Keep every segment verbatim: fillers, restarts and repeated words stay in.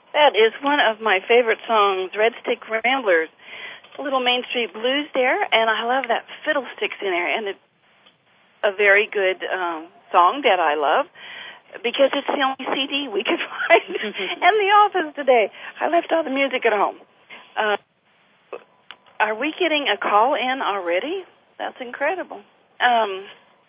That is one of my favorite songs, Red Stick Ramblers. A little Main Street Blues there, and I love that fiddlesticks in there, and it's a very good um, song that I love because it's the only C D we could find in the office today. I left all the music at home. Uh, are we getting a call in already? That's incredible. Um,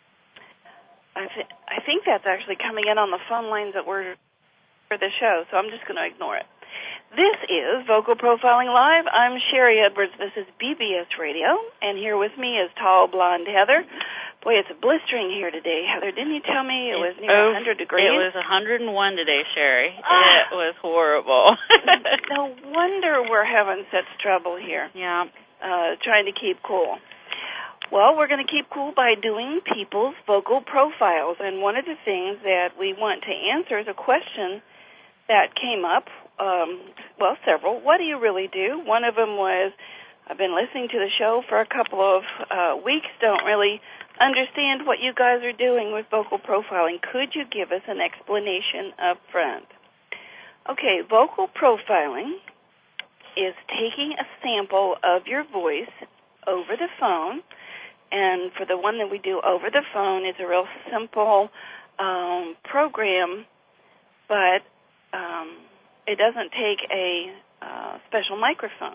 I, th- I think that's actually coming in on the phone lines that were for the show, so I'm just going to ignore it. This is Vocal Profiling Live. I'm Sherry Edwards. This is B B S Radio, and here with me is tall, blonde Heather. Boy, it's blistering here today. Heather, didn't you tell me it was near oh, one hundred degrees? It was one hundred one today, Sherry. Ah. It was horrible. No wonder we're having such trouble here. Yeah. Uh, trying to keep cool. Well, we're going to keep cool by doing people's vocal profiles, and one of the things that we want to answer is a question that came up, um, well, several. What do you really do? One of them was, I've been listening to the show for a couple of uh, weeks, don't really understand what you guys are doing with vocal profiling. Could you give us an explanation up front? Okay, vocal profiling is taking a sample of your voice over the phone, and for the one that we do over the phone, it's a real simple um, program, but um, it doesn't take a uh, special microphone.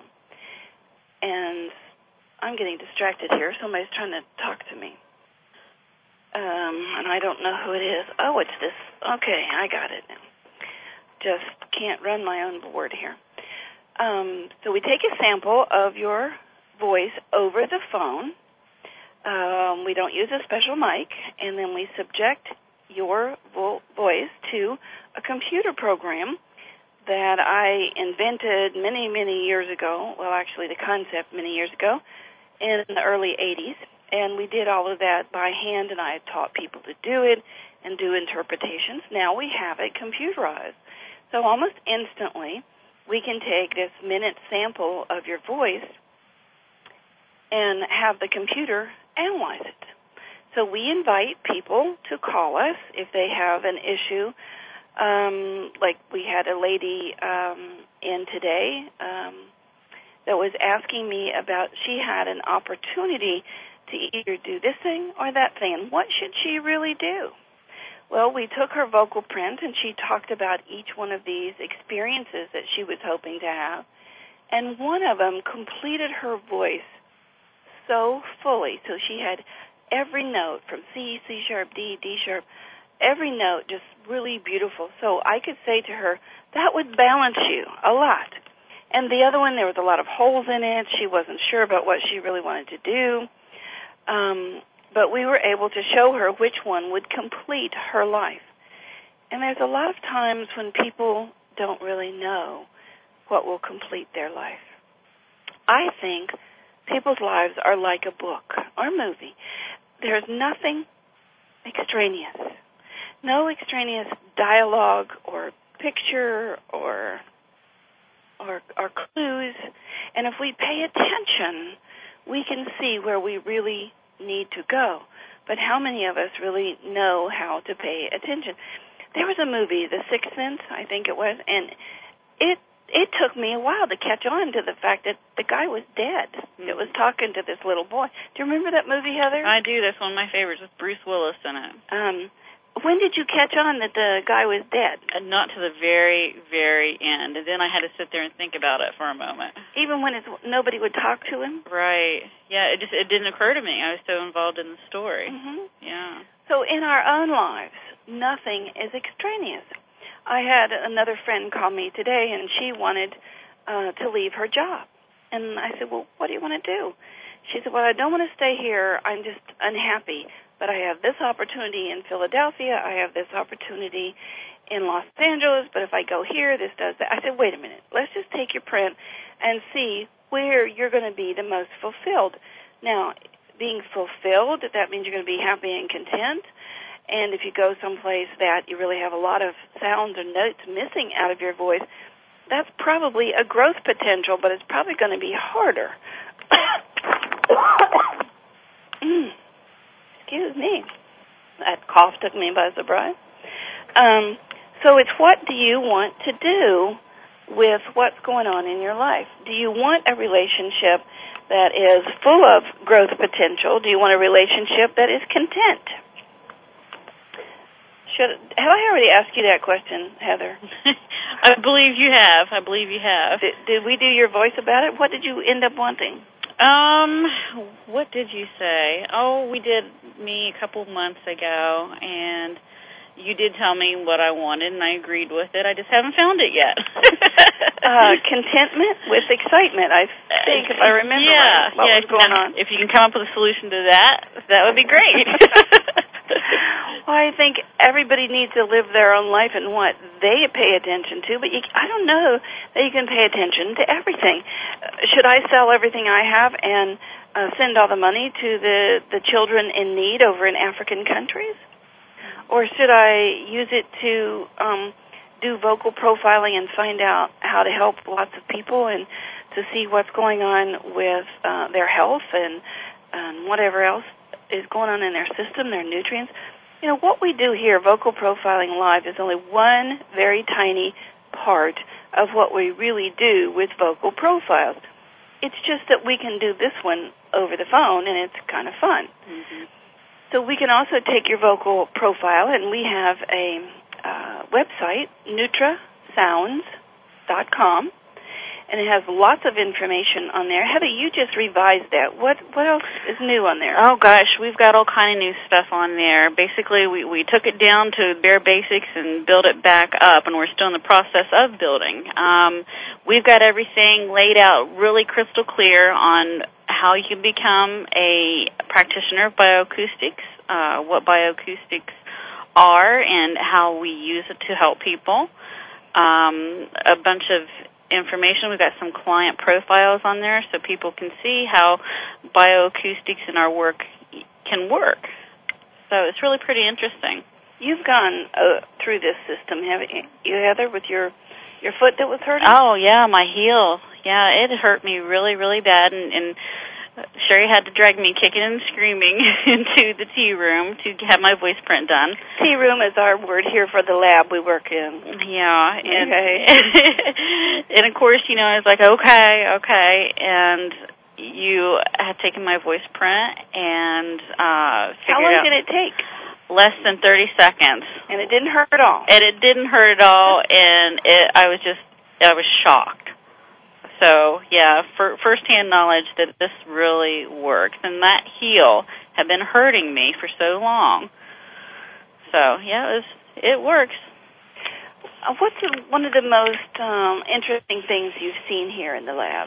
And I'm getting distracted here. Somebody's trying to talk to me. Um, and I don't know who it is. Oh, it's this. Okay, I got it now. Just can't run my own board here. Um, so we take a sample of your voice over the phone. Um, we don't use a special mic, and then we subject your vo- voice to a computer program that I invented many, many years ago. Well, actually, the concept many years ago in the early eighties. And we did all of that by hand, and I had taught people to do it and do interpretations. Now we have it computerized. So almost instantly, we can take this minute sample of your voice and have the computer analyze it. So we invite people to call us if they have an issue. Um, like we had a lady um, in today um, that was asking me about, she had an opportunity to either do this thing or that thing, and what should she really do? Well, we took her vocal print, and she talked about each one of these experiences that she was hoping to have, and one of them completed her voice so fully. So she had every note from C, C sharp, D, D sharp, every note just really beautiful. So I could say to her, that would balance you a lot. And the other one, there was a lot of holes in it. She wasn't sure about what she really wanted to do. Um, but we were able to show her which one would complete her life. And there's a lot of times when people don't really know what will complete their life. I think people's lives are like a book or a movie. There's nothing extraneous. No extraneous dialogue or picture or, or, or clues. And if we pay attention, we can see where we really need to go. But how many of us really know how to pay attention? There was a movie, The Sixth Sense, I think it was, and it it took me a while to catch on to the fact that the guy was dead. Mm-hmm. It was talking to this little boy. Do you remember that movie, Heather? I do. That's one of my favorites with Bruce Willis in it. Um, when did you catch on that the guy was dead? Uh, not to the very, very end. And then I had to sit there and think about it for a moment. Even when it's, nobody would talk to him? Right. Yeah, it just it didn't occur to me. I was so involved in the story. Mm-hmm. Yeah. So in our own lives, nothing is extraneous. I had another friend call me today, and she wanted uh, to leave her job. And I said, well, what do you want to do? She said, well, I don't want to stay here. I'm just unhappy. But I have this opportunity in Philadelphia. I have this opportunity in Los Angeles. But if I go here, this does that. I said, wait a minute. Let's just take your print and see where you're going to be the most fulfilled. Now, being fulfilled, that means you're going to be happy and content. And if you go someplace that you really have a lot of sounds or notes missing out of your voice, that's probably a growth potential, but it's probably going to be harder. mm. Excuse me. That cough took me by surprise. Um, so it's what do you want to do with what's going on in your life. Do you want a relationship that is full of growth potential? Do you want a relationship that is content? Should, have I already asked you that question, Heather? I believe you have. I believe you have. Did, did we do your voice about it? What did you end up wanting? Um, what did you say? Oh, we did me a couple months ago, and you did tell me what I wanted, and I agreed with it. I just haven't found it yet. uh, contentment with excitement, I think, if I remember yeah, right, what yeah, was going now, on. If you can come up with a solution to that, that would be great. Well, I think everybody needs to live their own life and what they pay attention to, but you, I don't know that you can pay attention to everything. Uh, should I sell everything I have and uh, send all the money to the, the children in need over in African countries? Or should I use it to um, do vocal profiling and find out how to help lots of people and to see what's going on with uh, their health and, and whatever else is going on in their system, their nutrients? You know, what we do here, Vocal Profiling Live, is only one very tiny part of what we really do with vocal profiles. It's just that we can do this one over the phone, and it's kind of fun. Mm-hmm. So we can also take your vocal profile, and we have a uh, website, nutra sounds dot com, and it has lots of information on there. Heather, you just revised that. What what else is new on there? Oh, gosh, we've got all kind of new stuff on there. Basically, we, we took it down to bare basics and built it back up, and we're still in the process of building. Um, we've got everything laid out really crystal clear on how you can become a practitioner of bioacoustics, uh, what bioacoustics are, and how we use it to help people. Um, a bunch of information. We've got some client profiles on there so people can see how bioacoustics in our work can work. So it's really pretty interesting. You've gone uh, through this system, haven't you, Heather, with your your foot that was hurting? Oh, yeah, my heel. Yeah, it hurt me really, really bad, and, and Sherry had to drag me kicking and screaming into the tea room to have my voice print done. Tea room is our word here for the lab we work in. Yeah. And, okay. and of course, you know, I was like, okay, okay. And you had taken my voice print and uh, figured How long out did it take? Less than thirty seconds. And it didn't hurt at all? And it didn't hurt at all, and it, I was just, I was shocked. So, yeah, for first-hand knowledge that this really works. And that heel had been hurting me for so long. So, yeah, it, was, it works. What's one of the most um, interesting things you've seen here in the lab?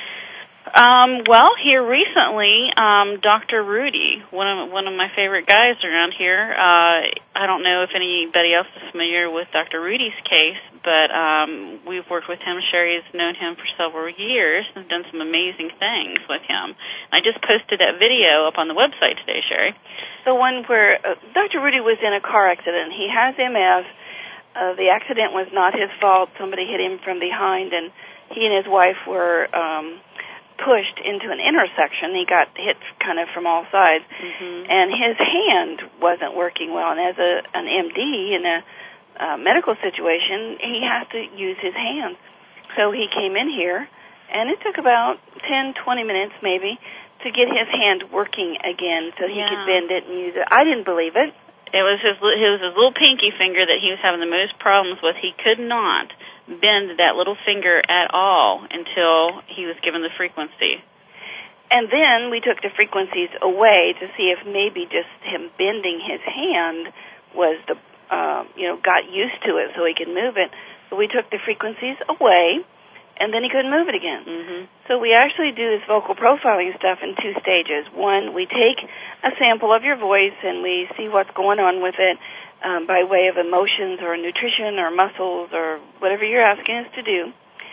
Um, well, here recently, um, Doctor Rudy, one of one of my favorite guys around here. Uh, I don't know if anybody else is familiar with Doctor Rudy's case, but um, we've worked with him. Sherry's known him for several years and done some amazing things with him. I just posted that video up on the website today, Sherry. The one where uh, Doctor Rudy was in a car accident. He has M S. Uh, the accident was not his fault. Somebody hit him from behind, and he and his wife were um, pushed into an intersection. He got hit kind of from all sides, mm-hmm. and his hand wasn't working well. And as a, an M D in a uh, medical situation, he has to use his hands. So he came in here, and it took about ten, twenty minutes maybe to get his hand working again so he yeah. could bend it and use it. I didn't believe it. It was his, it was his little pinky finger that he was having the most problems with. He could not bend that little finger at all until he was given the frequency. And then we took the frequencies away to see if maybe just him bending his hand was the, uh, you know, got used to it so he could move it. So we took the frequencies away, and then he couldn't move it again. Mm-hmm. So we actually do this vocal profiling stuff in two stages. One, we take a sample of your voice and we see what's going on with it um, by way of emotions or nutrition or muscles or whatever you're asking us to do.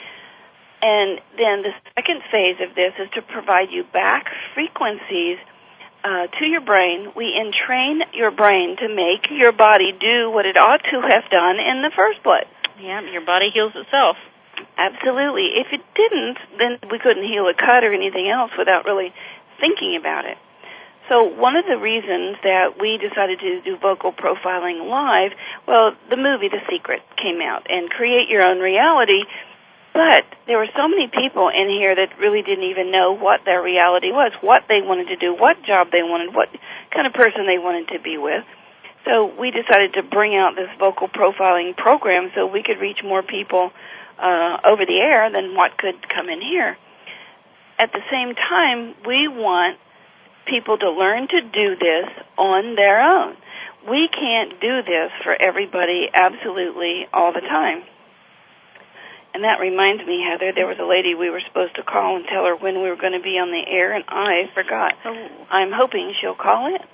And then the second phase of this is to provide you back frequencies uh, to your brain. We entrain your brain to make your body do what it ought to have done in the first place. Yeah, your body heals itself. Absolutely. If it didn't, then we couldn't heal a cut or anything else without really thinking about it. So one of the reasons that we decided to do vocal profiling live, well, the movie The Secret came out, and Create Your Own Reality But there were so many people in here that really didn't even know what their reality was, what they wanted to do, what job they wanted, what kind of person they wanted to be with. So we decided to bring out this vocal profiling program so we could reach more people uh, over the air than what could come in here. At the same time, we want people to learn to do this on their own. We can't do this for everybody absolutely all the time. And that reminds me, Heather, there was a lady we were supposed to call and tell her when we were going to be on the air, and I forgot. Oh. I'm hoping she'll call in.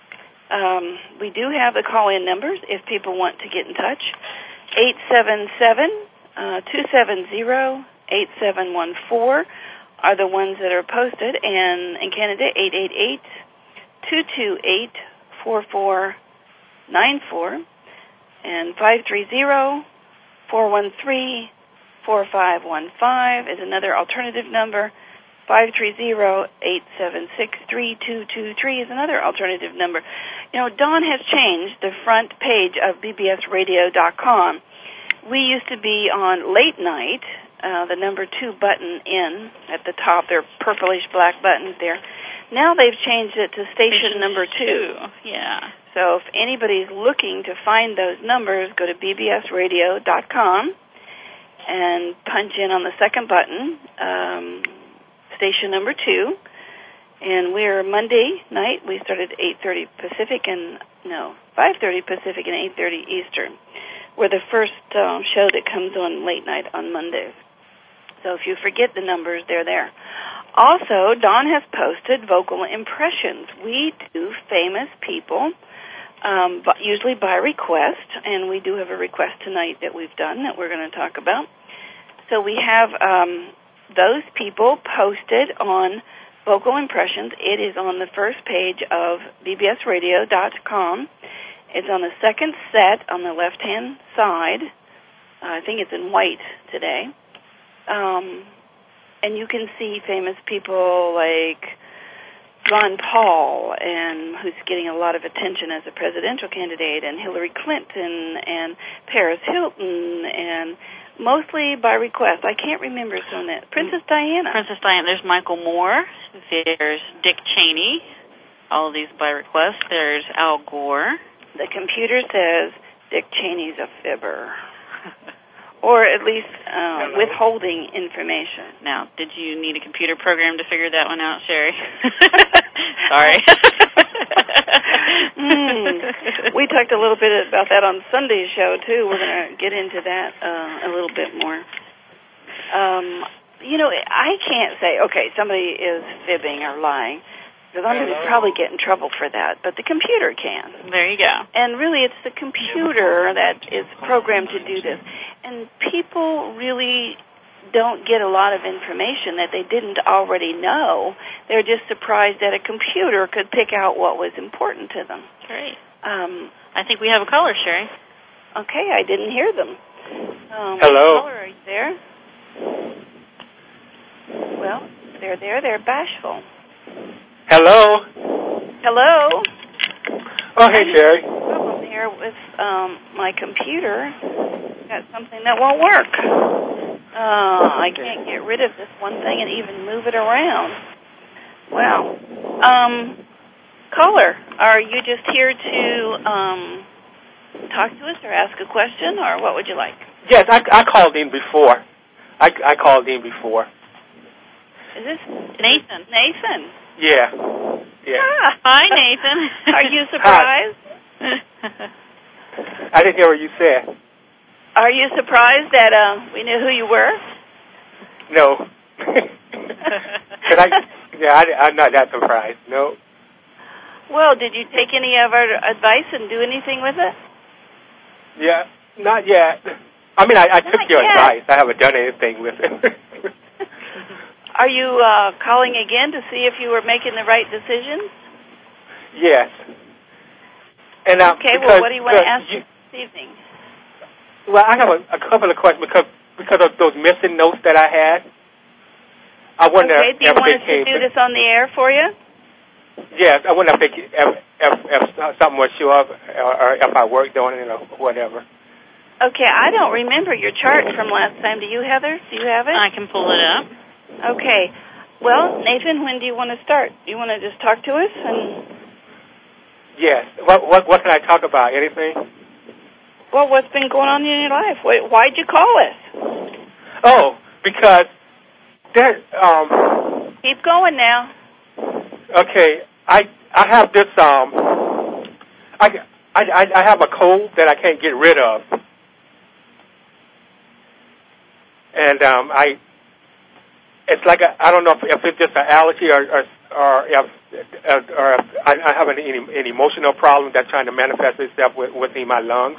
Um, we do have the call-in numbers if people want to get in touch. eight seven seven, two seven zero, eight seven one four are the ones that are posted, and in Canada, eight eight eight, two two eight, four four nine four, and five three zero, four one three, four five one five is another alternative number. five three zero, eight seven six, three two two three is another alternative number. You know, Dawn has changed the front page of B B S radio dot com. We used to be on late night, uh, the number two button in at the top. They're purplish black buttons there. Now they've changed it to station, station number two. two. Yeah. So if anybody's looking to find those numbers, go to B B S radio dot com and punch in on the second button, um, station number two. And we're Monday night. We started at eight thirty Pacific and, no, five thirty Pacific and eight thirty Eastern. We're the first uh, show that comes on late night on Mondays. So if you forget the numbers, they're there. Also, Dawn has posted vocal impressions. We do famous people, um, but usually by request, and we do have a request tonight that we've done that we're going to talk about. So we have um, those people posted on vocal impressions. It is on the first page of B B S radio dot com. It's on the second set on the left-hand side. Uh, I think it's in white today. Um, and you can see famous people like Ron Paul, and who's getting a lot of attention as a presidential candidate, and Hillary Clinton, and Paris Hilton, and mostly by request. I can't remember some of that. Princess Diana. Princess Diana. There's Michael Moore. There's Dick Cheney. All of these by request. There's Al Gore. The computer says Dick Cheney's a fibber. Or at least uh, withholding information. Now, did you need a computer program to figure that one out, Sherry? Sorry. mm. We talked a little bit about that on Sunday's show, too. We're going to get into that uh, a little bit more. Um, you know, I can't say, okay, somebody is fibbing or lying, because I'm going to probably get in trouble for that, but the computer can. There you go. And really, it's the computer that is programmed to do this. And people really don't get a lot of information that they didn't already know. They're just surprised that a computer could pick out what was important to them. Great. Um, I think we have a caller, Sherry. Okay, I didn't hear them. Um, Hello. Caller, are you there? Well, they're there. They're bashful. Hello. Hello. Oh, hey, Sherry. Problem here with um, my computer. Got something that won't work. Uh, I can't get rid of this one thing and even move it around. Wow. Um, caller, are you just here to um, talk to us or ask a question, or what would you like? Yes, I, I called in before. I, I called in before. Is this Nathan? Nathan. Yeah. Yeah. Ah, hi, Nathan. Are you surprised? I didn't hear what you said. Are you surprised that uh, we knew who you were? No. I, yeah, I, I'm not that surprised. No. Well, did you take any of our advice and do anything with it? Yeah, not yet. I mean, I, I took Not your yet. advice. I haven't done anything with it. Are you uh, calling again to see if you were making the right decision? Yes. And uh, Okay, because, well, what do you want to ask you, this evening? Well, I have a, a couple of questions because because of those missing notes that I had. I wonder okay, do you if want they us came to do this on the air for you? Yes, I wonder if, they, if, if, if something was show up or, or if I worked on it or whatever. Okay, I don't remember your chart from last time. Do you, Heather? Do you have it? I can pull it up. Okay. Well, Nathan, when do you want to start? Do you want to just talk to us? And Yes. What what what can I talk about? Anything? Well, what's been going on in your life? Why'd you call us? Oh, because there. Um, Keep going now. Okay, I I have this. Um, I, I I have a cold that I can't get rid of, and um, I. It's like a, I don't know if, if it's just an allergy or or, or if or if I, I have an, an emotional problem that's trying to manifest itself with, within my lungs.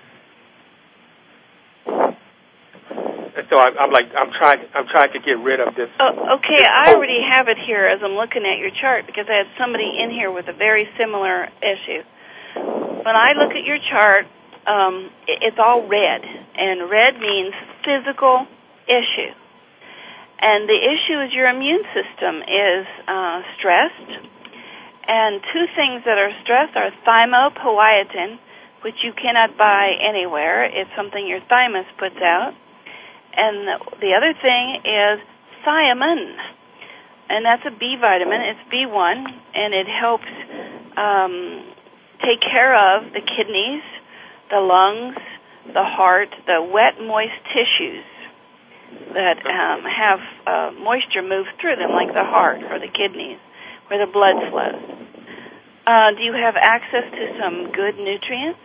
And so I'm, I'm like I'm trying I'm trying to get rid of this. Oh, okay, this I cold. already have it here as I'm looking at your chart because I had somebody in here with a very similar issue. When I look at your chart, um, it, it's all red, and red means physical issue. And the issue is your immune system is uh, stressed. And two things that are stressed are thymopoietin, which you cannot buy anywhere. It's something your thymus puts out. And the, the other thing is thiamine. And that's a B vitamin. It's B one, and it helps um, take care of the kidneys, the lungs, the heart, the wet, moist tissues that um, have uh, moisture move through them, like the heart or the kidneys, where the blood flows. Uh, do you have access to some good nutrients?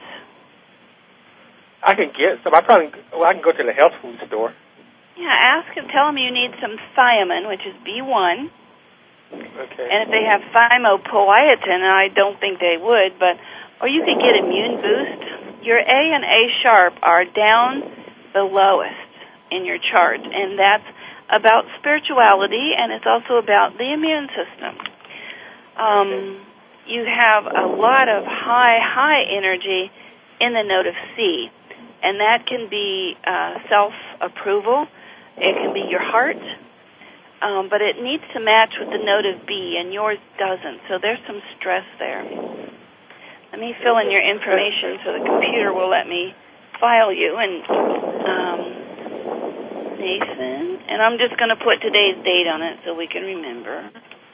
I can get some. I probably well, I can go to the health food store. Yeah, ask them. Tell them you need some thiamine, which is B one. Okay. And if they have thymopoietin, and I don't think they would, but or you could get immune boost. Your A and A sharp are down the lowest in your chart, and that's about spirituality, and it's also about the immune system. Um, you have a lot of high, high energy in the note of C, and that can be uh, self-approval. It can be your heart, um, but it needs to match with the note of B, and yours doesn't, so there's some stress there. Let me fill in your information so the computer will let me file you, and um, Nathan, and I'm just going to put today's date on it so we can remember.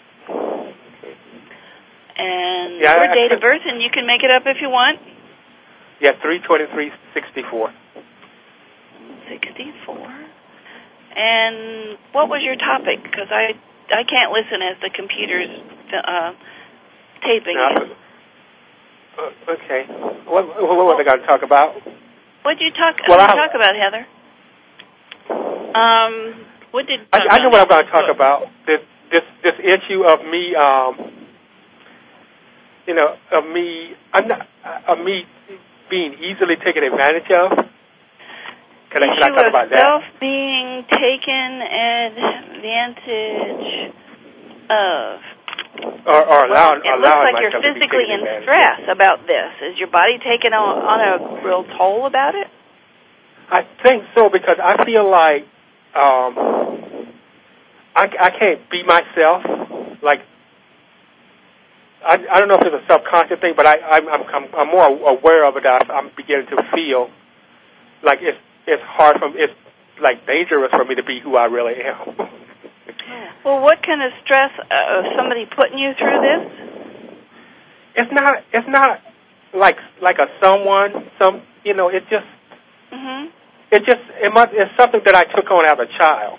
And yeah, your I, date I, of birth, and you can make it up if you want. Yeah, three twenty-three sixty-four. sixty-four. And what was your topic? Because I I can't listen as the computer's uh, taping No, it. Uh, okay. What, what, what was I going to talk about? What did you talk, well, what did you talk about, Heather? Um, what did I, I know what I'm going to talk about. This this this issue of me, um, you know, of me, I'm not, of me being easily taken advantage of. Can I, can I talk about that? Self being taken advantage of. Or, or allowing, well, it allowing looks like myself you're to be physically taken in advantage stress of. about this. Is your body taking on, on a real toll about it? I think so, because I feel like um, I, I can't be myself. Like, I, I don't know if it's a subconscious thing, but I, I'm, I'm, I'm more aware of it. That I'm beginning to feel like it's it's hard for me, it's like dangerous for me to be who I really am. Well, what kind of stress uh, of somebody putting you through this? It's not. It's not like like a someone. Some you know. It just. Mm-hmm. It just. It must. It's something that I took on as a child.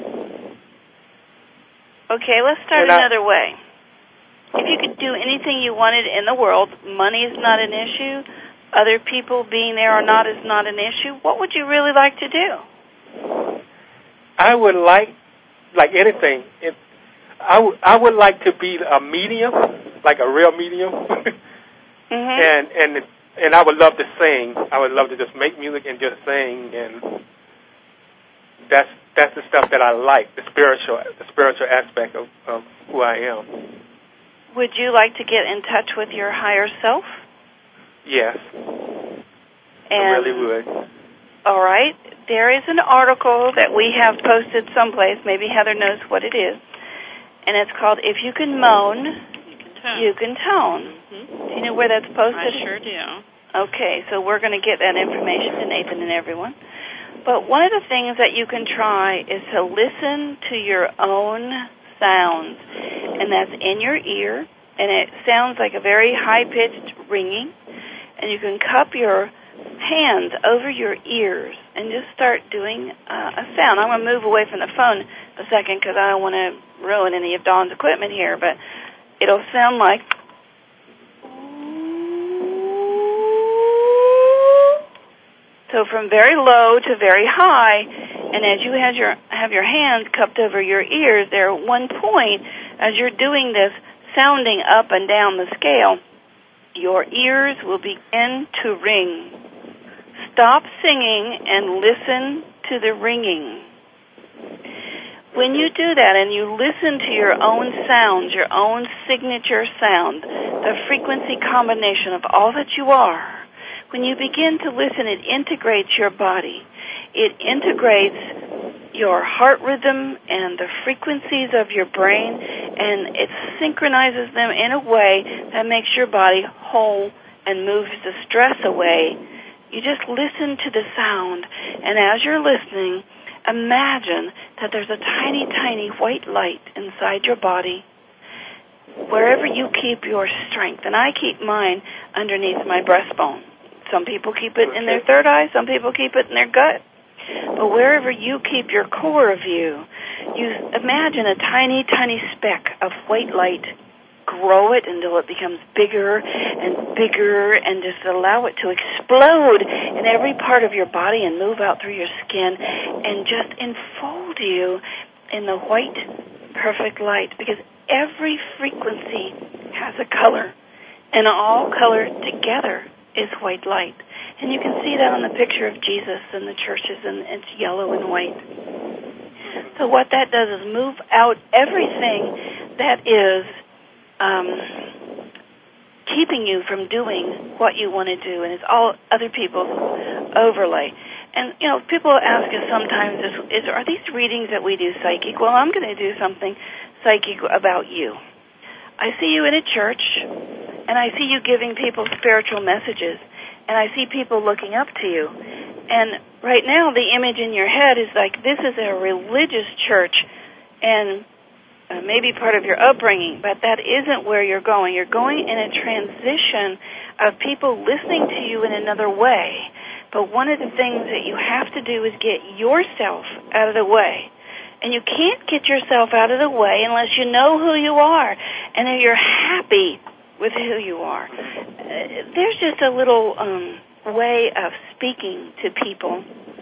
Okay, let's start and another I, way. If you could do anything you wanted in the world, money is not an issue. Other people being there or not is not an issue. What would you really like to do? I would like. Like anything, it, I, w- I would like to be a medium, like a real medium, mm-hmm. and and and I would love to sing. I would love to just make music and just sing, and that's that's the stuff that I like, the spiritual the spiritual aspect of, of who I am. Would you like to get in touch with your higher self? Yes, and, I really would. All right. There is an article that we have posted someplace. Maybe Heather knows what it is. And it's called If You Can Moan, You Can Tone. You Can Tone. Mm-hmm. Do you know where that's posted? I sure do. Okay, so we're going to get that information to Nathan and everyone. But one of the things that you can try is to listen to your own sounds, and that's in your ear, and it sounds like a very high-pitched ringing, and you can cup your hands over your ears and just start doing uh, a sound. I'm going to move away from the phone a second because I don't want to ruin any of Dawn's equipment here, but it'll sound like... So from very low to very high, and as you have your, have your hands cupped over your ears, there at one point, as you're doing this, sounding up and down the scale, your ears will begin to ring. Stop singing and listen to the ringing. When you do that and you listen to your own sounds, your own signature sound, the frequency combination of all that you are, when you begin to listen, it integrates your body. It integrates your heart rhythm and the frequencies of your brain, and it synchronizes them in a way that makes your body whole and moves the stress away. You just listen to the sound, and as you're listening, imagine that there's a tiny, tiny white light inside your body wherever you keep your strength. And I keep mine underneath my breastbone. Some people keep it in their third eye. Some people keep it in their gut. But wherever you keep your core view, you imagine a tiny, tiny speck of white light. Grow it until it becomes bigger and bigger, and just allow it to explode in every part of your body and move out through your skin and just enfold you in the white, perfect light. Because every frequency has a color, and all color together is white light. And you can see that on the picture of Jesus in the churches, and it's yellow and white. So what that does is move out everything that is um, keeping you from doing what you want to do, and it's all other people's overlay. And, you know, people ask us sometimes, is, is, are these readings that we do psychic? Well, I'm going to do something psychic about you. I see you in a church, and I see you giving people spiritual messages, and I see people looking up to you. And right now, the image in your head is like, this is a religious church, and uh, maybe part of your upbringing, but that isn't where you're going. You're going in a transition of people listening to you in another way. But one of the things that you have to do is get yourself out of the way. And you can't get yourself out of the way unless you know who you are and that you're happy with who you are. Uh, there's just a little um, way of speaking to people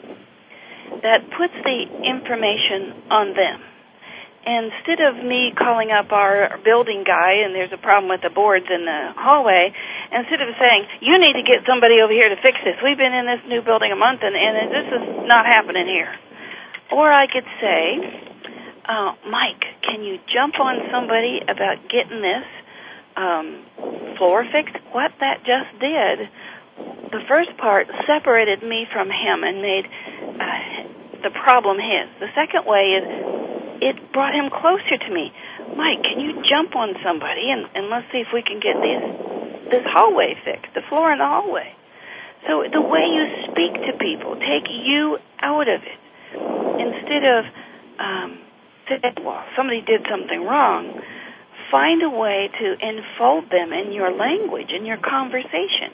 that puts the information on them. Instead of me calling up our building guy and there's a problem with the boards in the hallway, instead of saying, you need to get somebody over here to fix this. We've been in this new building a month and, and this is not happening here. Or I could say, uh, Mike, can you jump on somebody about getting this um, floor fixed? What that just did, the first part separated me from him and made uh, the problem his. The second way is it brought him closer to me. Mike, can you jump on somebody and, and let's see if we can get these, this hallway fixed, the floor in the hallway. So the way you speak to people, take you out of it. Instead of um, saying, well, somebody did something wrong, find a way to enfold them in your language, in your conversation.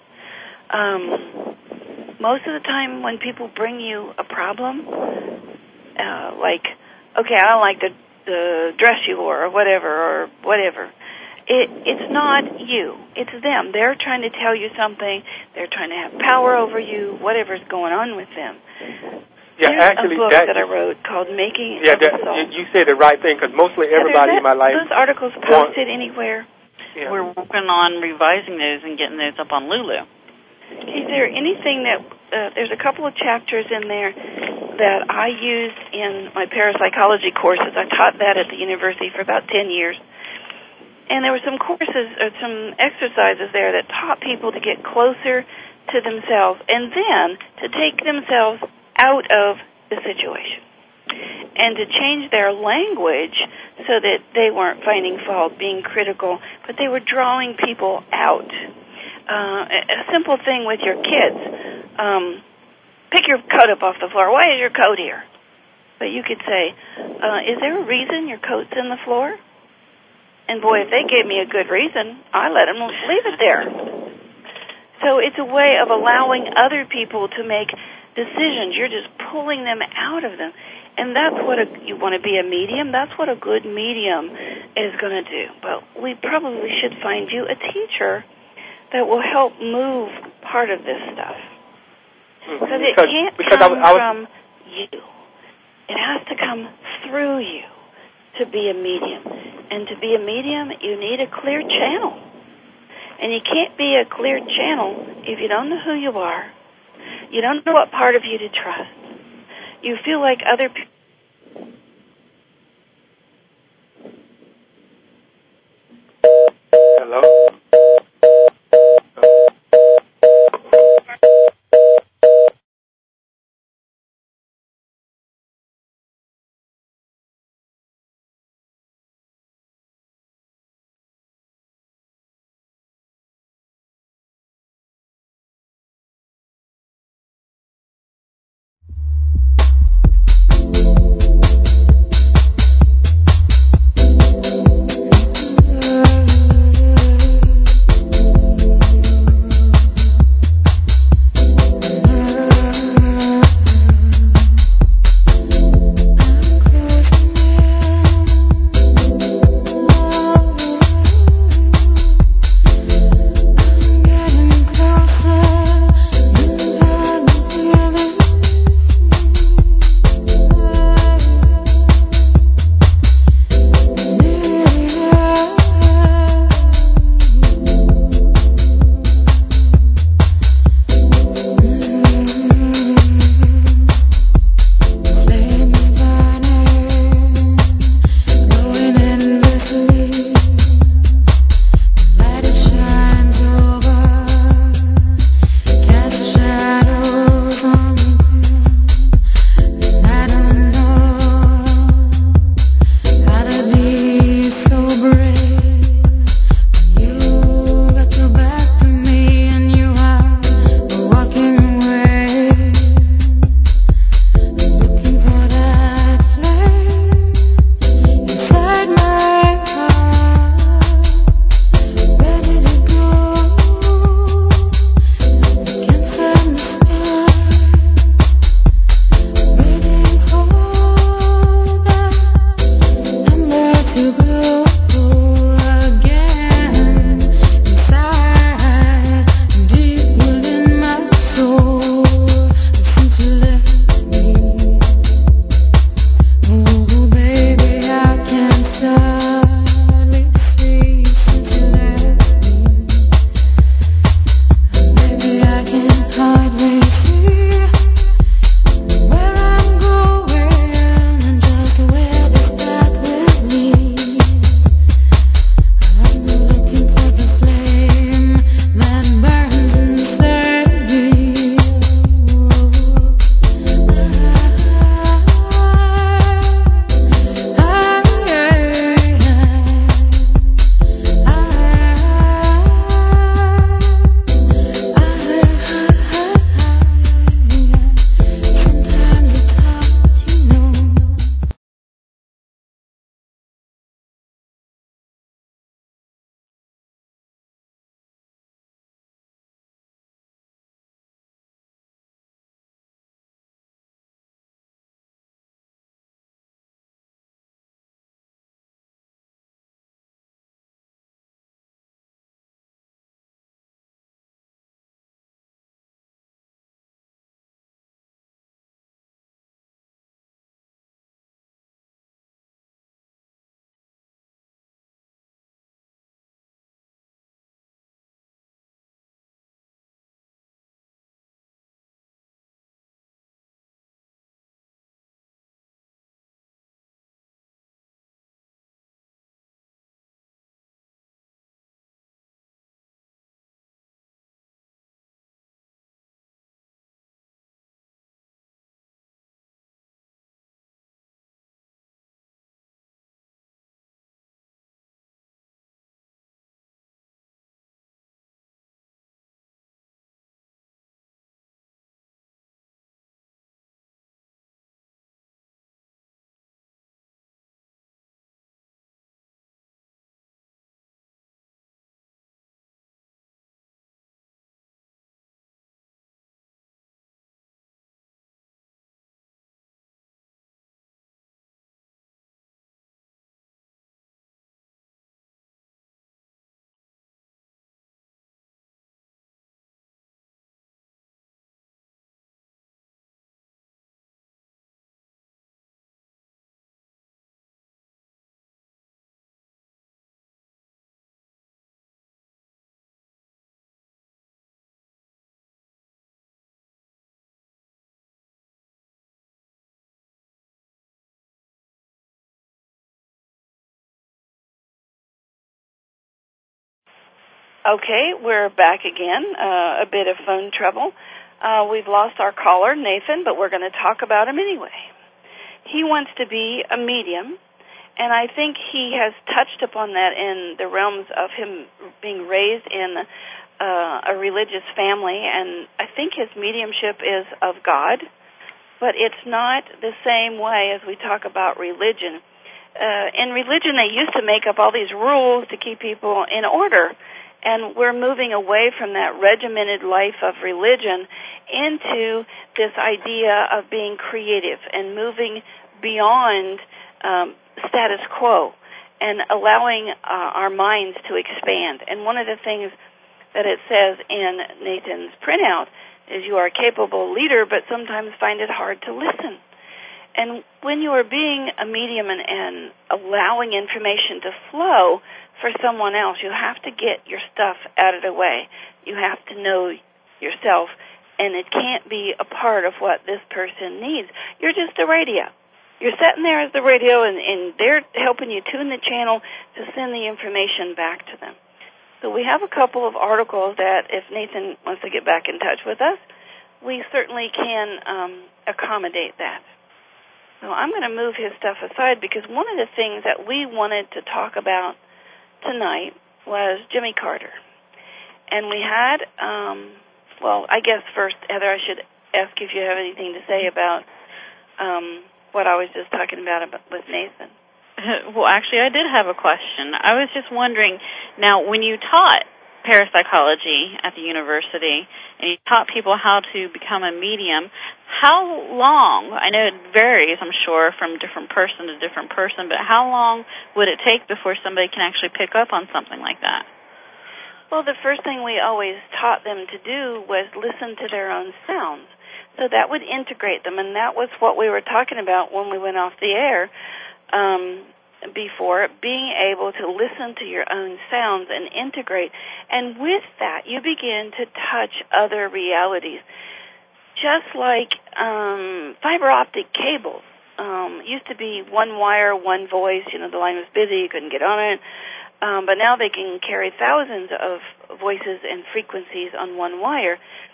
Um, most of the time when people bring you a problem, uh, like, okay, I don't like the, the dress you wore or whatever, or whatever, it, it's not you. It's them. They're trying to tell you something. They're trying to have power over you, whatever's going on with them. Yeah, There's actually, a book that, that I wrote called Making yeah, of that, a Soul. you, you said the right thing, because mostly everybody yeah, in my life... Those articles posted want, anywhere? Yeah. We're working on revising those and getting those up on Lulu. Is there anything that... Uh, there's a couple of chapters in there that I used in my parapsychology courses. I taught that at the university for about ten years. And there were some courses or some exercises there that taught people to get closer to themselves and then to take themselves out of the situation and to change their language so that they weren't finding fault, being critical, but they were drawing people out uh, a simple thing with your kids. Um, pick your coat up off the floor. Why is your coat here? But you could say, uh, is there a reason your coat's in the floor? And boy, if they gave me a good reason, I let them leave it there. So it's a way of allowing other people to make decisions. You're just pulling them out of them. And that's what a, you want to be a medium. That's what a good medium is going to do. But we probably should find you a teacher that will help move part of this stuff. Because it can't because come I, I was, from you. It has to come through you to be a medium. And to be a medium, you need a clear channel. And you can't be a clear channel if you don't know who you are. You don't know what part of you to trust. You feel like other people. Hello? Okay, we're back again. Uh, a bit of phone trouble. Uh, we've lost our caller, Nathan, but we're going to talk about him anyway. He wants to be a medium, and I think he has touched upon that in the realms of him being raised in uh, a religious family, and I think his mediumship is of God, but it's not the same way as we talk about religion. Uh, in religion, they used to make up all these rules to keep people in order, and we're moving away from that regimented life of religion into this idea of being creative and moving beyond um, status quo and allowing uh, our minds to expand. And one of the things that it says in Nathan's printout is you are a capable leader, but sometimes find it hard to listen. And when you are being a medium and, and allowing information to flow for someone else, you have to get your stuff out of the way. You have to know yourself, and it can't be a part of what this person needs. You're just a radio. You're sitting there as the radio, and, and they're helping you tune the channel to send the information back to them. So we have a couple of articles that, if Nathan wants to get back in touch with us, we certainly can um, accommodate that. So I'm going to move his stuff aside because one of the things that we wanted to talk about tonight was Jimmy Carter. And we had, um, well, I guess first, Heather, I should ask if you have anything to say about um, what I was just talking about with Nathan. Well, actually, I did have a question. I was just wondering, now, when you taught parapsychology at the university and you taught people how to become a medium, how long, I know it varies, I'm sure, from different person to different person, but how long would it take before somebody can actually pick up on something like that? Well, the first thing we always taught them to do was listen to their own sounds. So that would integrate them, and that was what we were talking about when we went off the air um, before, being able to listen to your own sounds and integrate. And with that, you begin to touch other realities. Just like um, fiber optic cables. Um, used to be one wire, one voice. You know, the line was busy, you couldn't get on it. Um, but now they can carry thousands of voices and frequencies on one wire.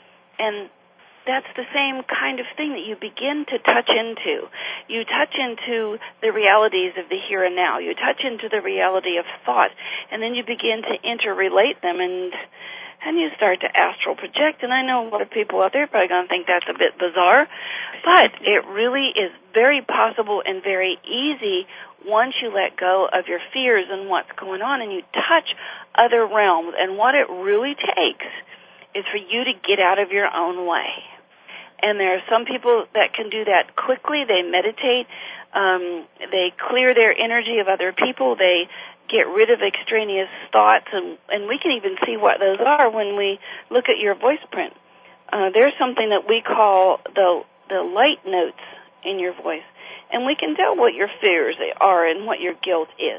And that's the same kind of thing that you begin to touch into. You touch into the realities of the here and now. You touch into the reality of thought. And then you begin to interrelate them, and and you start to astral project. And I know a lot of people out there are probably going to think that's a bit bizarre, but it really is very possible and very easy once you let go of your fears and what's going on and you touch other realms. And what it really takes is for you to get out of your own way. And there are some people that can do that quickly. They meditate. Um, they clear their energy of other people. They get rid of extraneous thoughts, and, and we can even see what those are when we look at your voice print. Uh, there's something that we call the the light notes in your voice, and we can tell what your fears are and what your guilt is.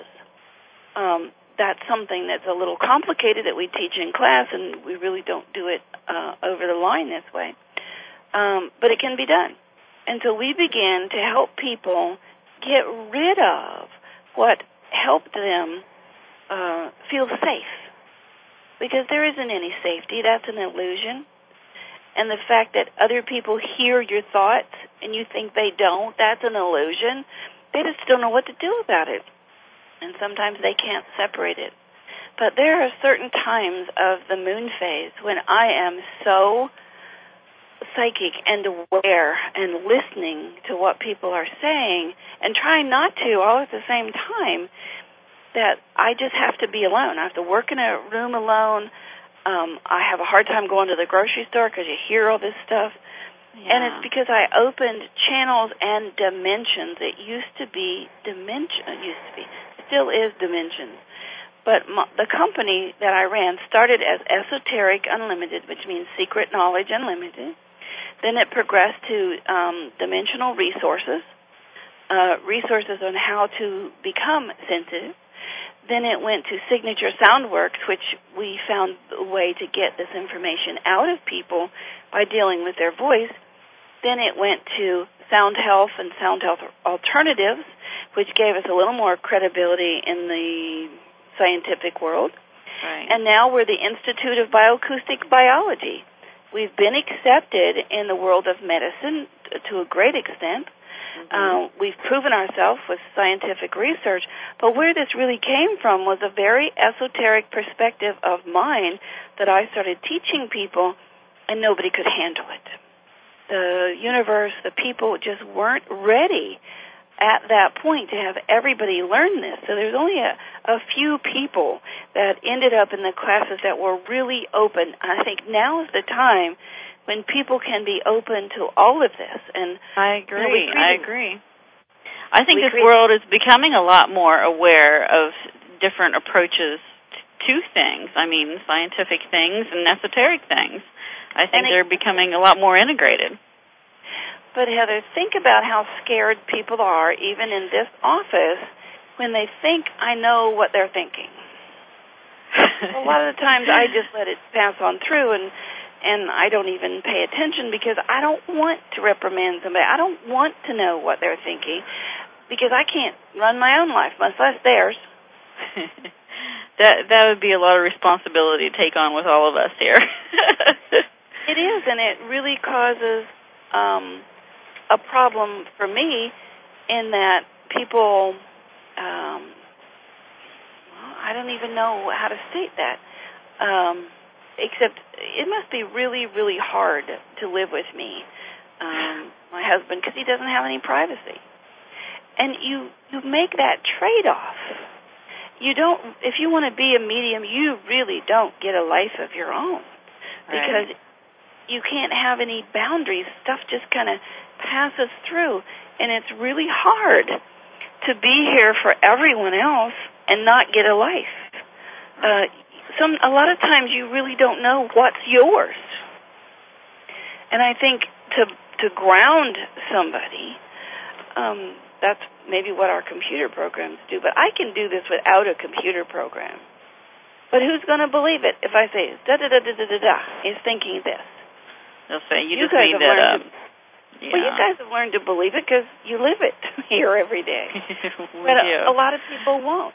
Um, that's something that's a little complicated that we teach in class, and we really don't do it uh, over the line this way. Um, but it can be done. And so we begin to help people get rid of what helped them uh, feel safe. Because there isn't any safety. That's an illusion. And the fact that other people hear your thoughts and you think they don't, that's an illusion. They just don't know what to do about it. And sometimes they can't separate it. But there are certain times of the moon phase when I am so psychic and aware and listening to what people are saying and trying not to all at the same time, that I just have to be alone. I have to work in a room alone. Um, I have a hard time going to the grocery store because you hear all this stuff. Yeah. And it's because I opened channels and dimensions. It used to be dimension. It used to be. Still is dimensions. But my, the company that I ran started as Esoteric Unlimited, which means Secret Knowledge Unlimited. Then it progressed to um, Dimensional Resources, uh, resources on how to become sensitive. Then it went to Signature Soundworks, which we found a way to get this information out of people by dealing with their voice. Then it went to Sound Health and Sound Health Alternatives, which gave us a little more credibility in the scientific world. Right. And now we're the Institute of Bioacoustic Biology. We've been accepted in the world of medicine to a great extent. Mm-hmm. Uh, we've proven ourselves with scientific research, but where this really came from was a very esoteric perspective of mine that I started teaching people, and nobody could handle it. The universe, the people just weren't ready at that point to have everybody learn this. So there's only a, a few people that ended up in the classes that were really open. And I think now is the time when people can be open to all of this. And I agree. You know, created, I agree. I think this created, world is becoming a lot more aware of different approaches to things. I mean, scientific things and esoteric things. I think they're becoming a lot more integrated. But, Heather, think about how scared people are, even in this office, when they think I know what they're thinking. A lot of the times I just let it pass on through, and and I don't even pay attention because I don't want to reprimand somebody. I don't want to know what they're thinking because I can't run my own life, much less theirs. that that would be a lot of responsibility to take on with all of us here. It is, and it really causes um, a problem for me in that people, um, well, I don't even know how to state that, um, except it must be really, really hard to live with me, um, my husband, because he doesn't have any privacy. And you, you make that trade-off. You don't, if you want to be a medium, you really don't get a life of your own because right. you can't have any boundaries. Stuff just kind of passes through, and it's really hard to be here for everyone else and not get a life. Uh, some a lot of times you really don't know what's yours. And I think to to ground somebody, um, that's maybe what our computer programs do. But I can do this without a computer program. But who's going to believe it if I say da da da da da da da is thinking this? They'll say you, you just made that up. To, yeah. Well, you guys have learned to believe it because you live it here every day. we but do. A, a lot of people won't.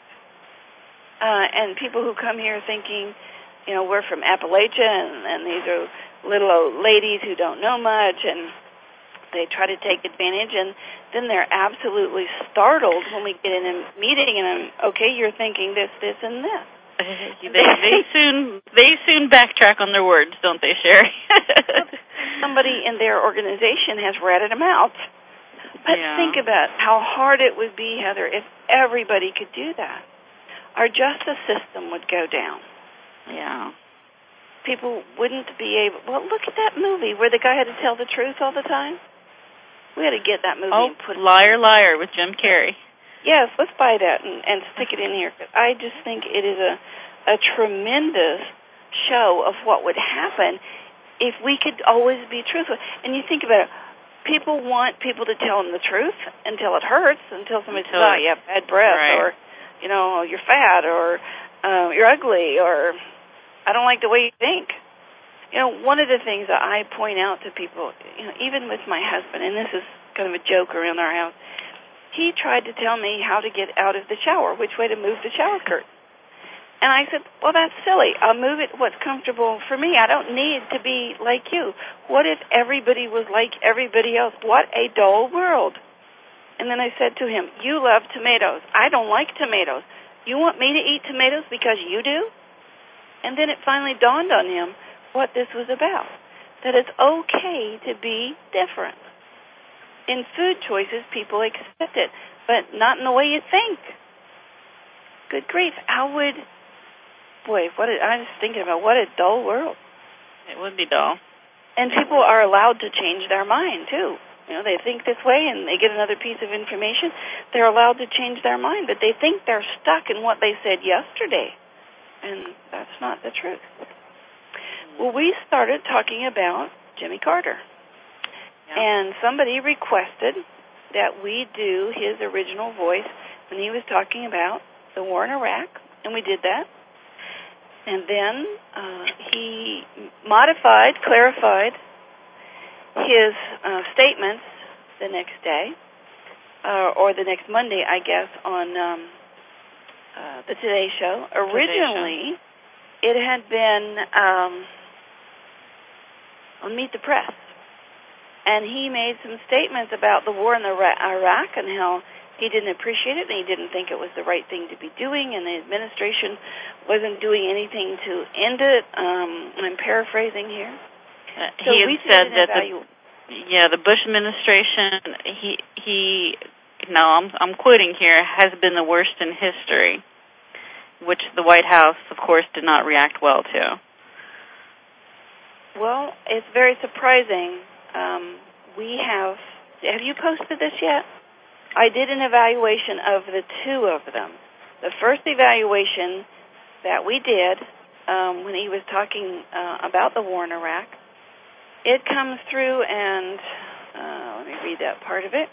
Uh, and people who come here thinking, you know, we're from Appalachia, and, and these are little old ladies who don't know much, and they try to take advantage, and then they're absolutely startled when we get in a meeting, and I'm, okay, you're thinking this, this, and this. they, they soon they soon backtrack on their words, don't they, Sherry? Somebody in their organization has ratted them out. But yeah. think about how hard it would be, Heather, if everybody could do that. Our justice system would go down. Yeah. People wouldn't be able... Well, look at that movie where the guy had to tell the truth all the time. We had to get that movie oh, and put it Liar, in. Liar with Jim Carrey. Yes, let's buy that and, and stick it in here. I just think it is a, a tremendous show of what would happen if we could always be truthful. And you think about it, people want people to tell them the truth until it hurts, until somebody until says, oh, you have bad breath, right. or, you know, you're fat, or uh, you're ugly, or I don't like the way you think. You know, one of the things that I point out to people, you know, even with my husband, and this is kind of a joke around our house, he tried to tell me how to get out of the shower, which way to move the shower curtain. And I said, well, that's silly. I'll move it what's comfortable for me. I don't need to be like you. What if everybody was like everybody else? What a dull world. And then I said to him, you love tomatoes. I don't like tomatoes. You want me to eat tomatoes because you do? And then it finally dawned on him what this was about, that it's okay to be different. In food choices, people accept it, but not in the way you think. Good grief, how would... Boy, what a, I was thinking about what a dull world. It would be dull. And people are allowed to change their mind, too. You know, they think this way and they get another piece of information. They're allowed to change their mind, but they think they're stuck in what they said yesterday. And that's not the truth. Well, we started talking about Jimmy Carter. Yeah. And somebody requested that we do his original voice when he was talking about the war in Iraq, and we did that. And then uh, he modified, clarified his uh, statements the next day, uh, or the next Monday, I guess, on um, uh, the Today Show. Originally, Today Show. it had been um, on Meet the Press. And he made some statements about the war in Iraq and how he didn't appreciate it and he didn't think it was the right thing to be doing, and the administration wasn't doing anything to end it. Um, I'm paraphrasing here. Uh, so he we had said that evalu- the, yeah, the Bush administration, he, he, no, I'm, I'm quoting here, has been the worst in history, which the White House, of course, did not react well to. Well, it's very surprising. Um, we have, have you posted this yet? I did an evaluation of the two of them. The first evaluation that we did um, when he was talking uh, about the war in Iraq, it comes through and, uh, let me read that part of it.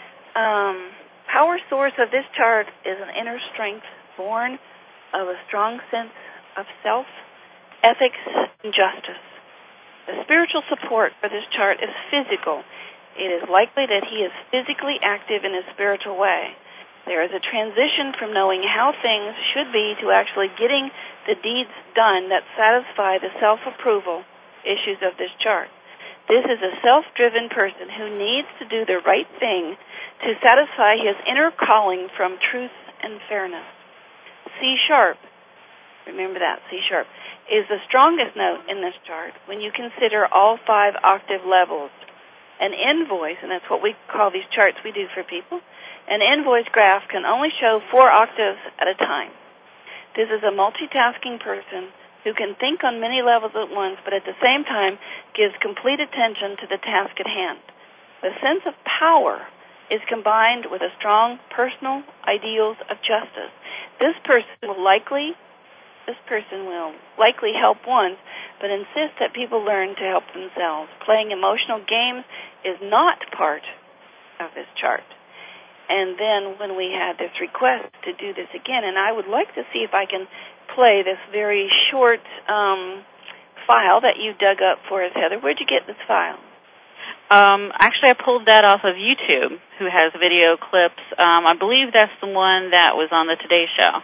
Um, power source of this chart is an inner strength born of a strong sense of self, ethics, and justice. The spiritual support for this chart is physical. It is likely that he is physically active in a spiritual way. There is a transition from knowing how things should be to actually getting the deeds done that satisfy the self-approval issues of this chart. This is a self-driven person who needs to do the right thing to satisfy his inner calling from truth and fairness. C sharp, remember that, C sharp, is the strongest note in this chart when you consider all five octave levels. An invoice, and that's what we call these charts we do for people, an invoice graph can only show four octaves at a time. This is a multitasking person who can think on many levels at once, but at the same time gives complete attention to the task at hand. The sense of power is combined with a strong personal ideals of justice. This person will likely, this person will likely help once, but insist that people learn to help themselves. Playing emotional games is not part of this chart. And then when we had this request to do this again, and I would like to see if I can play this very short um, file that you dug up for us, Heather. Where'd you get this file? Um, actually, I pulled that off of YouTube, who has video clips. Um, I believe that's the one that was on the Today Show.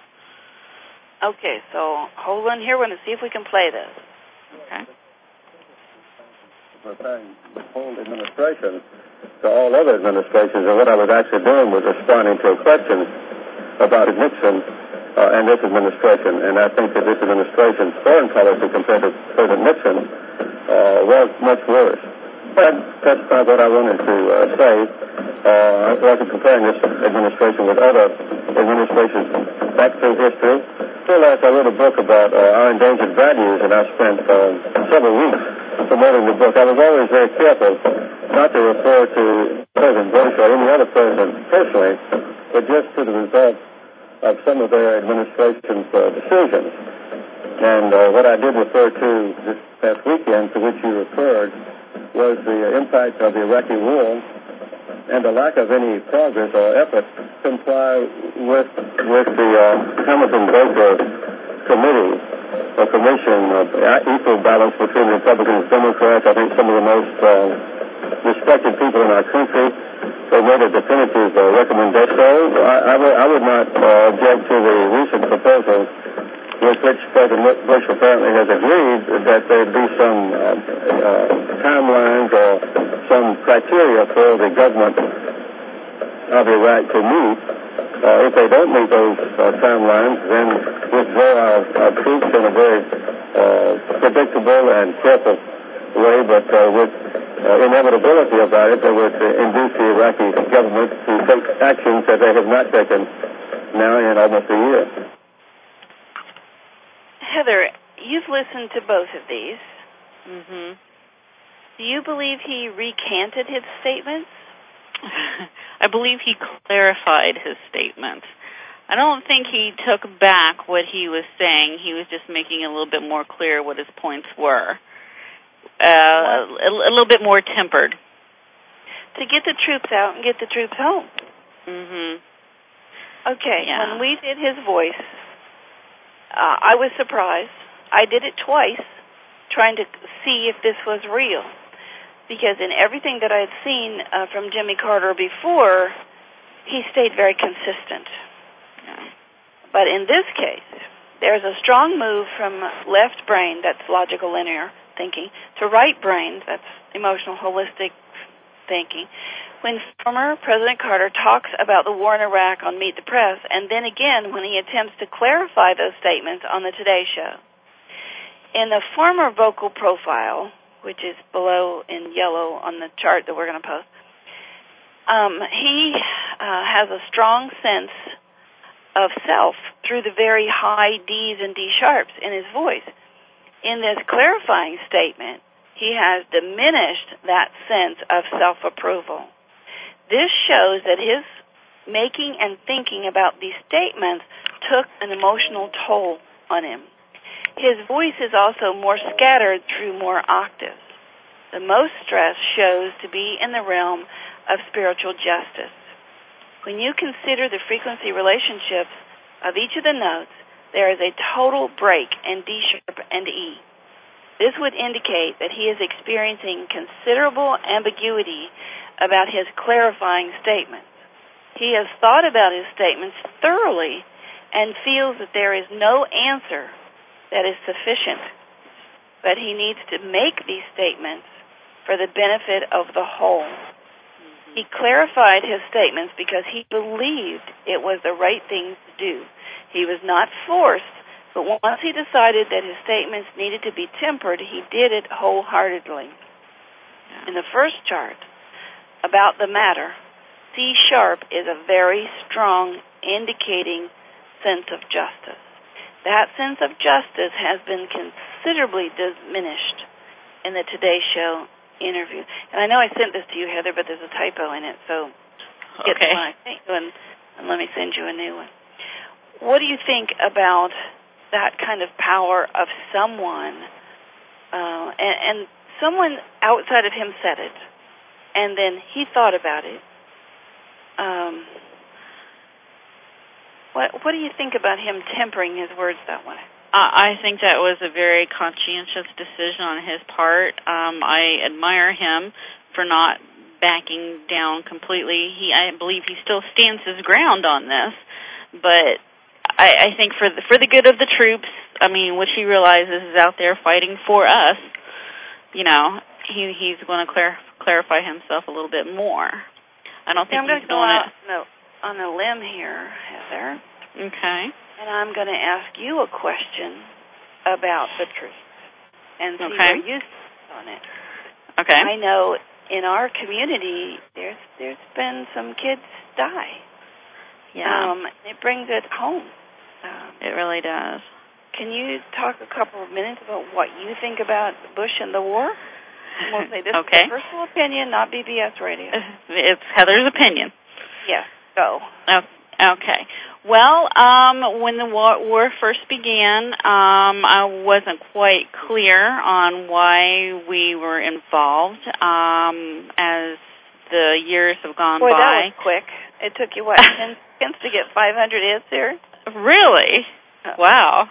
Okay, so hold on here. We're going to see if we can play this. Okay. Referring the whole administration to all other administrations, and what I was actually doing was responding to a question about Nixon uh, and this administration, and I think that this administration's foreign policy compared to President Nixon uh, was much worse. But that's not what I wanted to uh, say. Uh, I wasn't comparing this administration with other administrations back through history. Realized I wrote a book about uh, our endangered values, and I spent uh, several weeks promoting the book. I was always very careful not to refer to President Bush or any other president personally, but just to the results of some of their administration's uh, decisions. And uh, what I did refer to this past weekend, to which you referred, was the impact of the Iraqi war and the lack of any progress or effort to comply with with the uh, Hamilton-Baker Committee, a commission of equal balance between Republicans and Democrats. I think some of the most uh, respected people in our country. They made a definitive uh, recommendation. So I, I, would, I would not uh, object to the recent proposal with which President Bush apparently has agreed that there be some uh, uh, timelines or some criteria for the government of Iraq to meet. Uh, if they don't meet those uh, timelines, then withdraw our, our troops in a very uh, predictable and careful way, but uh, with uh, inevitability about it, that would uh, induce the Iraqi government to take actions that they have not taken now in almost a year. Heather, you've listened to both of these. Mm-hmm. Do you believe he recanted his statements? I believe he clarified his statements. I don't think he took back what he was saying. He was just making it a little bit more clear what his points were. Uh, a, a little bit more tempered. To get the troops out and get the troops home. Mm-hmm. Okay, yeah. When we did his voice, uh, I was surprised. I did it twice, trying to see if this was real. Because in everything that I had seen uh, from Jimmy Carter before, he stayed very consistent. Yeah. But in this case, there's a strong move from left brain, that's logical linear thinking, to right brain, that's emotional holistic thinking, when former President Carter talks about the war in Iraq on Meet the Press, and then again when he attempts to clarify those statements on the Today Show. In the former vocal profile, which is below in yellow on the chart that we're going to post, um, he uh, has a strong sense of self through the very high D's and D sharps in his voice. In this clarifying statement, he has diminished that sense of self-approval. This shows that his making and thinking about these statements took an emotional toll on him. His voice is also more scattered through more octaves. The most stress shows to be in the realm of spiritual justice. When you consider the frequency relationships of each of the notes, there is a total break in D sharp and E. This would indicate that he is experiencing considerable ambiguity about his clarifying statements. He has thought about his statements thoroughly and feels that there is no answer that is sufficient, but he needs to make these statements for the benefit of the whole. He clarified his statements because he believed it was the right thing to do. He was not forced, but once he decided that his statements needed to be tempered, he did it wholeheartedly. In the first chart, about the matter, C sharp is a very strong indicating sense of justice. That sense of justice has been considerably diminished in the Today Show interview. And I know I sent this to you, Heather, but there's a typo in it, so get okay. the one I think, and, and let me send you a new one. What do you think about that kind of power of someone, uh, and, and someone outside of him said it, and then he thought about it? Um, what, what do you think about him tempering his words that way? I think that was a very conscientious decision on his part. Um, I admire him for not backing down completely. He, I believe he still stands his ground on this, but I, I think for the, for the good of the troops, I mean, which he realizes is out there fighting for us, you know, he, he's going to clar- clarify himself a little bit more. I don't think yeah, I'm he's going to doing go out on a limb here, Heather. Okay. And I'm going to ask you a question about the truth and see okay. where you stand on it. Okay. I know in our community there's there's been some kids die. Yeah. Um, it brings it home. Um, it really does. Can you talk a couple of minutes about what you think about Bush and the war? And we'll say this okay. is a personal opinion, not B B S radio. It's Heather's opinion. Yes, go. Oh, okay. Well, um, when the war, war first began, um, I wasn't quite clear on why we were involved. Um, as the years have gone Boy, by. Boy, that was quick. It took you, what, ten seconds to get five hundred hits here? Really? Oh. Wow.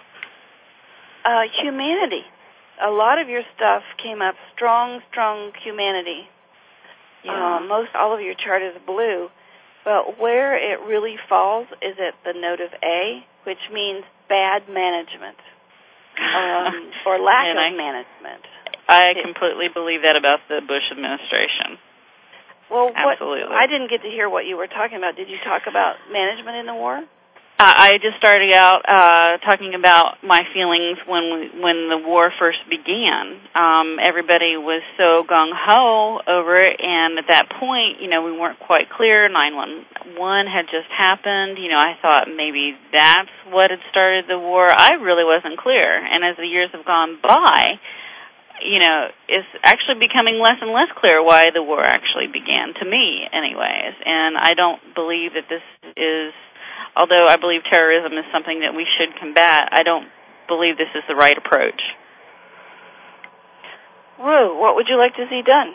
Uh, humanity. A lot of your stuff came up strong, strong humanity. Yeah. Uh, most all of your chart is blue. But where it really falls is at the note of A, which means bad management, um, or lack and of I, management. I it, completely believe that about the Bush administration. Well, Absolutely. What, I didn't get to hear what you were talking about. Did you talk about management in the war? Uh, I just started out uh, talking about my feelings when we, when the war first began. Um, everybody was so gung-ho over it, and at that point, you know, we weren't quite clear. nine one one had just happened. You know, I thought maybe that's what had started the war. I really wasn't clear, and as the years have gone by, you know, it's actually becoming less and less clear why the war actually began, to me anyways, and I don't believe that this is... Although I believe terrorism is something that we should combat, I don't believe this is the right approach. Whoa, what would you like to see done?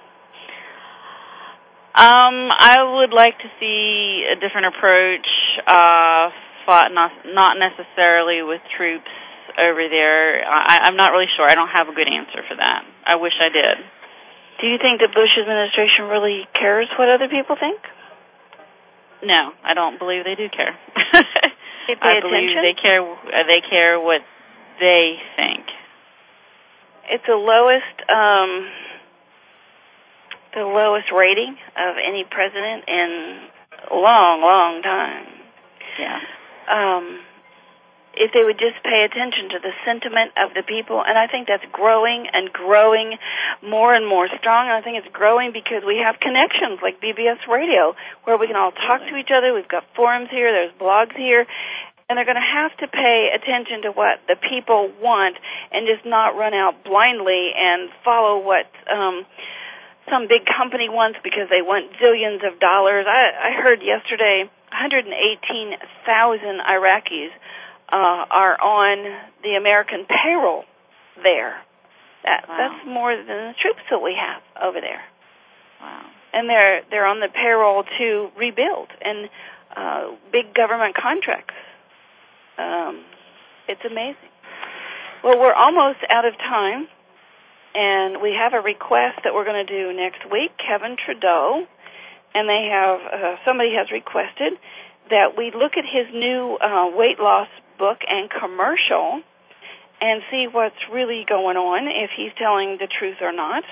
Um, I would like to see a different approach, uh, fought not, not necessarily with troops over there. I, I'm not really sure. I don't have a good answer for that. I wish I did. Do you think the Bush administration really cares what other people think? No, I don't believe they do care. They pay I believe attention? they care. Uh, they care what they think. It's the lowest, um, the lowest rating of any president in a long, long time. Yeah. Um, if they would just pay attention to the sentiment of the people, and I think that's growing and growing more and more strong, and I think it's growing because we have connections like B B S Radio where we can all talk to each other. We've got forums here, there's blogs here, and they're going to have to pay attention to what the people want and just not run out blindly and follow what um, some big company wants because they want zillions of dollars. I, I heard yesterday one hundred eighteen thousand Iraqis uh, are on the American payroll there. That, wow. That's more than the troops that we have over there. Wow. And they're they're on the payroll to rebuild and uh, big government contracts. Um, it's amazing. Well, we're almost out of time, and we have a request that we're going to do next week. Kevin Trudeau, and they have uh, somebody has requested that we look at his new uh, weight loss book and commercial and see what's really going on, if he's telling the truth or not.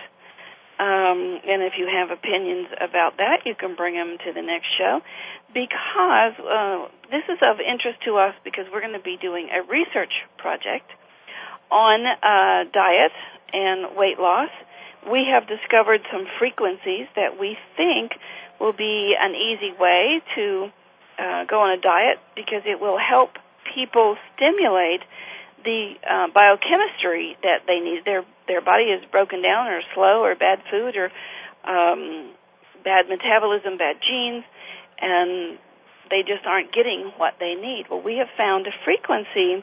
Um, and if you have opinions about that, you can bring them to the next show, because uh, this is of interest to us because we're going to be doing a research project on uh, diet and weight loss. We have discovered some frequencies that we think will be an easy way to uh, go on a diet because it will help people stimulate the uh, biochemistry that they need. Their their body is broken down or slow or bad food or um, bad metabolism, bad genes, and they just aren't getting what they need. Well, we have found a frequency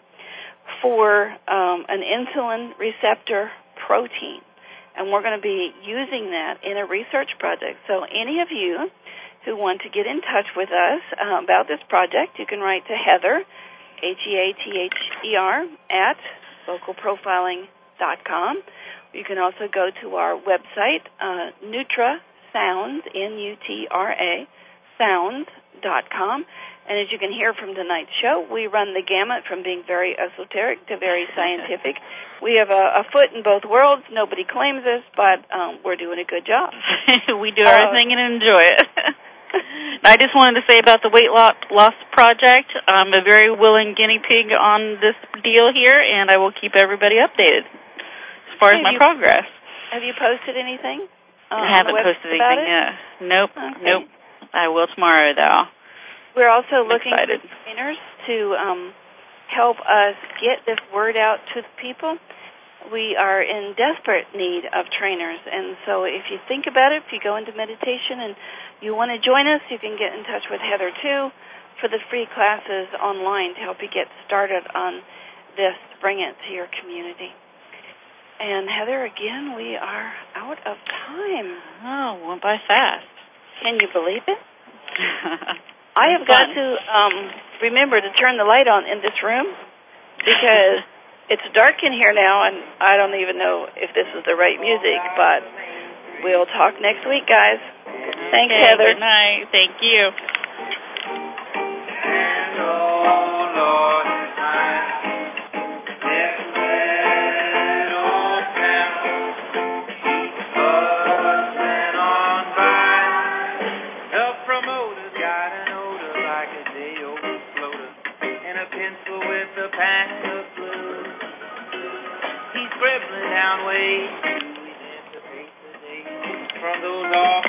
for um, an insulin receptor protein, and we're going to be using that in a research project. So any of you who want to get in touch with us uh, about this project, you can write to Heather, H E A T H E R, at vocal profiling dot com. You can also go to our website, uh, NutraSounds, N U T R A, sounds dot com. And as you can hear from tonight's show, we run the gamut from being very esoteric to very scientific. We have a, a foot in both worlds. Nobody claims us, but um, we're doing a good job. We do our uh, thing and enjoy it. I just wanted to say about the weight loss project, I'm a very willing guinea pig on this deal here, and I will keep everybody updated as far as my you, progress. Have you posted anything? Uh, I haven't posted anything yet. Nope, okay. nope. I will tomorrow, though. We're also I'm looking excited. for trainers to um, help us get this word out to the people. We are in desperate need of trainers, and so if you think about it, if you go into meditation and you want to join us, you can get in touch with Heather, too, for the free classes online to help you get started on this, bring it to your community. And, Heather, again, we are out of time. Oh, went by fast. Can you believe it? I have got to um, remember to turn the light on in this room because it's dark in here now, and I don't even know if this is the right music, but we'll talk next week, guys. Thanks, okay, Heather. Good night. Thank you. Scribbling down ways to his interface today from those off